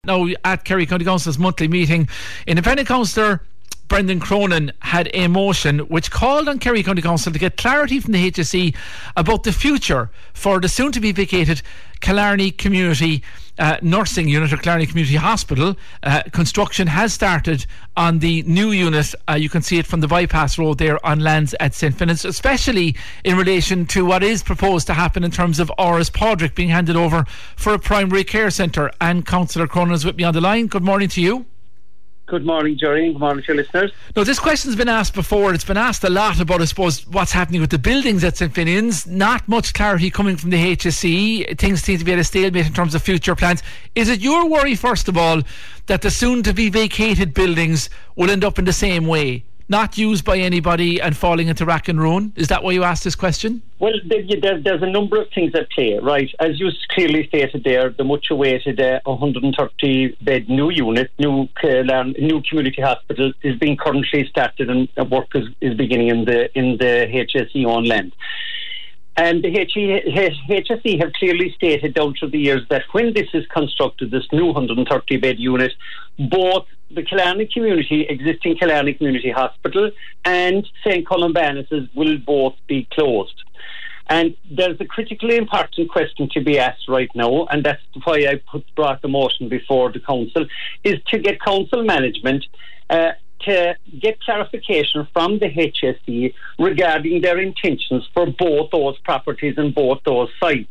Now, at Kerry County Council's monthly meeting, Independent Councillor Brendan Cronin had a motion which called on Kerry County Council to get clarity from the HSE about the future for the soon-to-be vacated Killarney Community Nursing Unit or Killarney Community Hospital. Construction has started on the new unit. You can see it from the bypass road there on lands at St. Finnans, especially in relation to what is proposed to happen in terms of Áras Pádraig being handed over for a primary care centre. And Councillor Cronin is with me on the line. Good morning to you. Good morning, Jerry, and good morning to your listeners. Now, this question's been asked before. It's been asked a lot about, I suppose, what's happening with the buildings at St. Finian's. Not much clarity coming from the HSE. Things seem to be at a stalemate in terms of future plans. Is it your worry, first of all, that the soon-to-be vacated buildings will end up in the same way? Not used by anybody and falling into rack and ruin? Is that why you asked this question? Well, there's a number of things at play, right? As you clearly stated there, the much-awaited 130-bed new unit, new community hospital, is being currently started, and work is beginning in the HSE on land. And the HSE have clearly stated down through the years that when this is constructed, this new 130-bed unit, both the existing Killarney Community Hospital and St. Columbanus's will both be closed. And there's a critically important question to be asked right now, and that's why I brought the motion before the council, is to get council management to get clarification from the HSE regarding their intentions for both those properties and both those sites.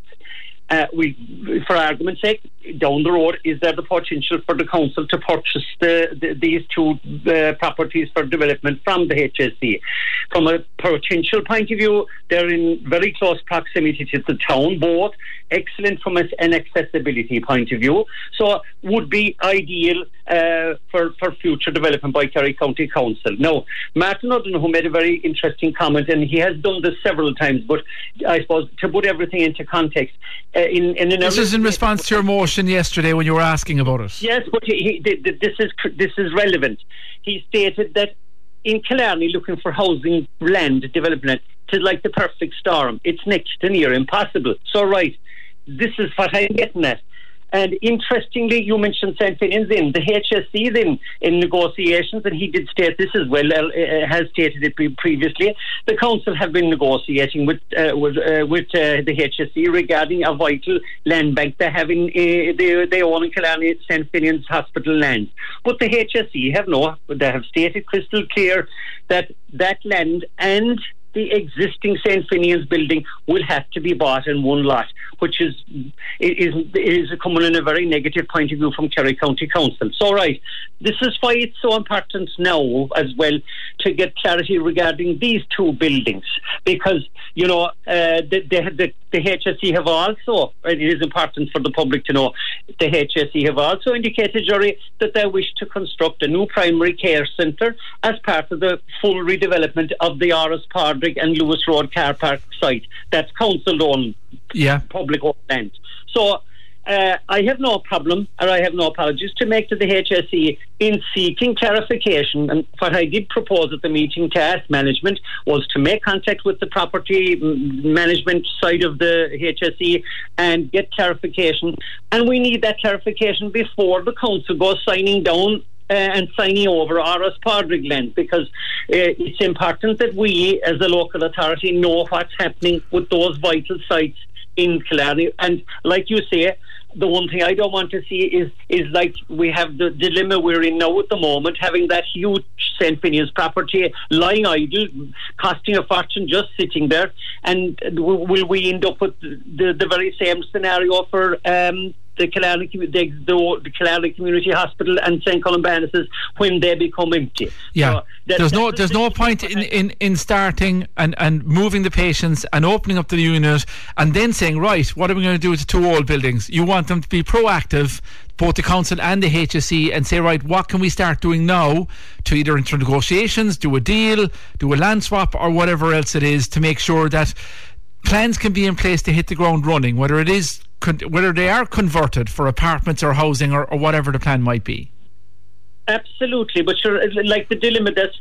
For argument's sake, down the road, is there the potential for the council to purchase these two properties for development from the HSE? From a potential point of view, they're in very close proximity to the town, both excellent from an accessibility point of view, so would be ideal for future development by Kerry County Council. Now, Martin O'Donoghue made a very interesting comment, and he has done this several times, but I suppose to put everything into context, this is in response to your motion yesterday when you were asking about it. Yes, but this is relevant. He stated that in Killarney, looking for housing land development, it is like the perfect storm. It's next to near impossible. So, right, this is what I'm getting at. And interestingly, you mentioned St. Finian's in the HSE then in negotiations, and he did state this as well, has stated it previously. The council have been negotiating with the HSE regarding a vital land bank they have they own in Killarney St. Finian's Hospital land. But the HSE have stated crystal clear that land and the existing St. Finian's building will have to be bought in one lot, which is coming in a very negative point of view from Kerry County Council. So, right, this is why it's so important now as well to get clarity regarding these two buildings, because, you know, the HSE have also, it is important for the public to know, the HSE have also indicated, Jerry, that they wish to construct a new primary care centre as part of the full redevelopment of the Áras Pádraig and Lewis Road car park site. That's council-owned, public-owned land. So I have no problem, or I have no apologies to make to the HSE in seeking clarification. And what I did propose at the meeting to ask management was to make contact with the property management side of the HSE and get clarification. And we need that clarification before the council goes signing down and signing over Áras Pádraig land, because it's important that we as a local authority know what's happening with those vital sites in Killarney. And like you say, the one thing I don't want to see is like we have the dilemma we're in now at the moment, having that huge St. Finian's property lying idle, costing a fortune, just sitting there. And will we end up with the very same scenario for the Killarney Community Hospital and St. Columbanus's when they become empty? Yeah, so there's no point in starting and moving the patients and opening up the unit and then saying, right, what are we going to do with the two old buildings? You want them to be proactive, both the council and the HSE, and say, right, what can we start doing now to either enter negotiations, do a deal, do a land swap, or whatever else it is, to make sure that plans can be in place to hit the ground running, whether they are converted for apartments or housing or whatever the plan might be. Absolutely, but sure, like the dilemma, there's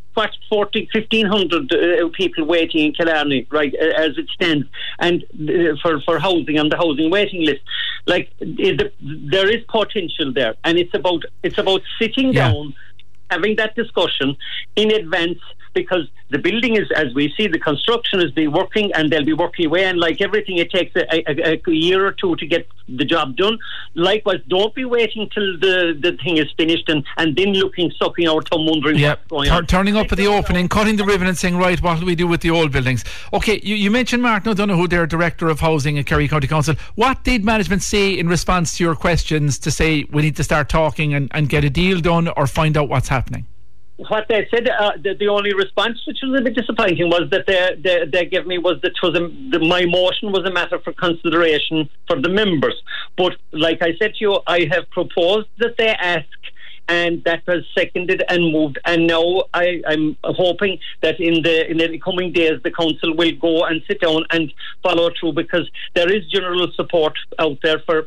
1,500 people waiting in Killarney, right, as it stands, and for housing on the housing waiting list. Like there is potential there, and it's about sitting down, having that discussion in advance, because the building is, as we see, the construction is being working, and they'll be working away, and like everything, it takes a year or two to get the job done. Likewise, don't be waiting till the thing is finished and then sucking our thumb, wondering what's going on. Turning up at the opening, cutting the ribbon and saying, right, what do we do with the old buildings? Okay, you mentioned Martin O'Donoghue, their Director of Housing at Kerry County Council. What did management say in response to your questions to say we need to start talking and get a deal done or find out what's happening? What they said, the only response, which was a bit disappointing, was that they gave me was that my motion was a matter for consideration for the members. But like I said to you, I have proposed that they ask, and that was seconded and moved. And now I'm hoping that in the coming days the council will go and sit down and follow through, because there is general support out there to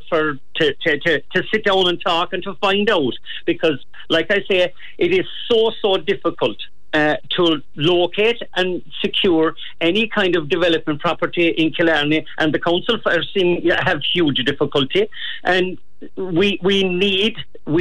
sit down and talk and to find out. Because, like I say, it is so difficult to locate and secure any kind of development property in Killarney, and the council have huge difficulty, and we need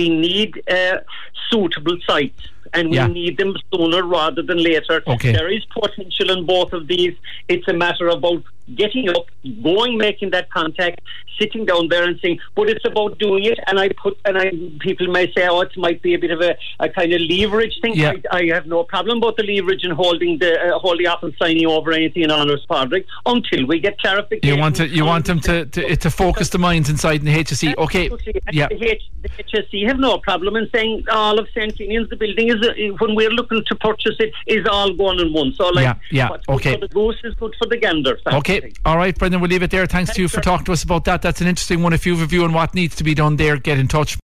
suitable sites, and we need them sooner rather than later. Okay. There is potential in both of these. It's a matter about getting up, making that contact, sitting down there and saying, but it's about doing it. And people may say, it might be a bit of a kind of leverage thing. Yeah. I have no problem about the leverage and holding off and signing over anything in Honours Padraig until we get clarification. You want them to focus the minds inside in the HSE. Okay. Yeah. The HSE have no problem in saying all of St. Finian's, the building is, when we're looking to purchase it, is all one in one. So what's good for the goose is good for the gander. Okay. All right, Brendan, we'll leave it there. Thanks to you for talking to us about that. That's an interesting one. If you have a view on what needs to be done there, get in touch.